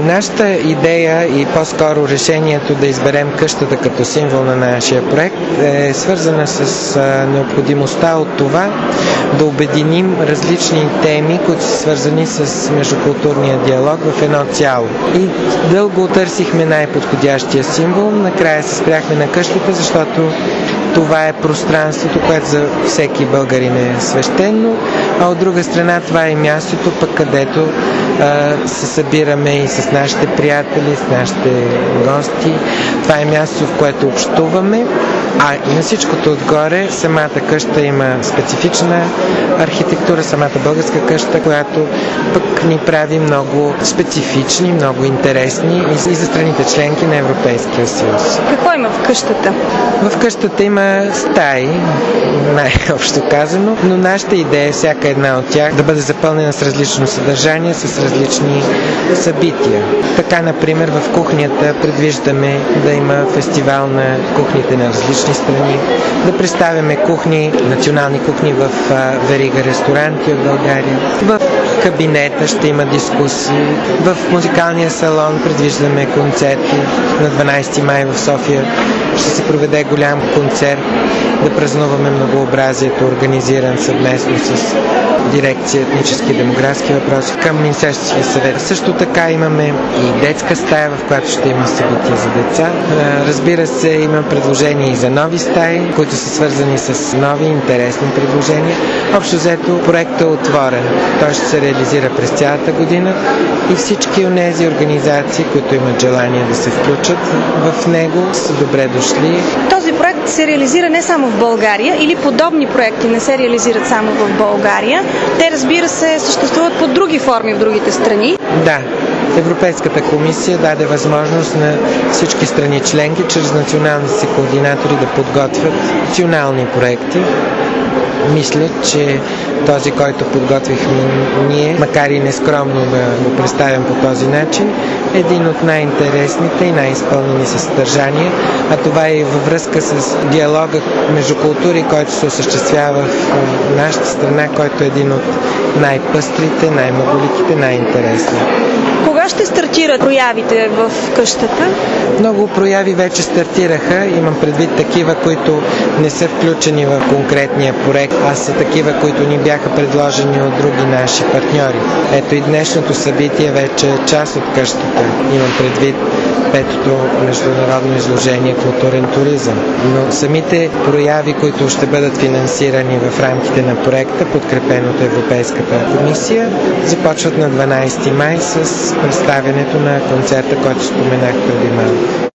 Нашата идея и по-скоро решението да изберем къщата като символ на нашия проект е свързана с необходимостта от това да обединим различни теми, които са свързани с междукултурния диалог в едно цяло. И дълго търсихме най-подходящия символ. Накрая се спряхме на къщата, защото това е пространството, което за всеки българин е свещено, а от друга страна това е мястото, пък където се събираме и с нашите приятели, с нашите гости. Това е място, в което общуваме, а и на всичкото отгоре самата къща има специфична архитектура, самата българска къща, която пък ни прави много специфични, много интересни и за страните членки на Европейския съюз. Какво има в къщата? В къщата има стаи, най-общо казано, но нашата идея е всяка една от тях да бъде запълнена с различно съдържание, с различни събития. Така, например, в кухнята предвиждаме да има фестивал на кухните на различни страни, да представяме кухни, национални кухни в верига ресторанти от България. В кабинета ще има дискусии. В музикалния салон предвиждаме концерти. На 12 май в София ще се проведе голям концерт, да празнуваме многообразието, организиран съвместно с дирекция етнически и демографски въпроси към Министерския съвет. Също така имаме и детска стая, в която ще има събития за деца. Разбира се, има предложения и за нови стаи, които са свързани с нови интересни предложения. Общо взето проектът е отворен. Той ще се реализира през цялата година и всички онези организации, които имат желание да се включат в него, са добре дошли. Този проект се реализира не само в България или подобни проекти не се реализират само в България. Те, разбира се, съществуват под други форми в другите страни. Да. Европейската комисия даде възможност на всички страни членки чрез националните си координатори да подготвят национални проекти. Мисля, че този, който подготвихме ние, макар и нескромно да го представям по този начин, е един от най-интересните и най-изпълнени със съдържание, а това е и във връзка с диалога между култури, който се осъществява в нашата страна, който е един от най-пъстрите, най-многоликите, най-интересни. Кога ще стартират проявите в къщата? Много прояви вече стартираха. Имам предвид такива, които не са включени в конкретния проект, а са такива, които ни бяха предложени от други наши партньори. Ето и днешното събитие вече е част от къщата. Имам предвид петото международно изложение културен туризъм. Но самите прояви, които ще бъдат финансирани в рамките на проекта, подкрепен от Европейската комисия, започват на 12 май с представянето на концерта, който споменах преди малко.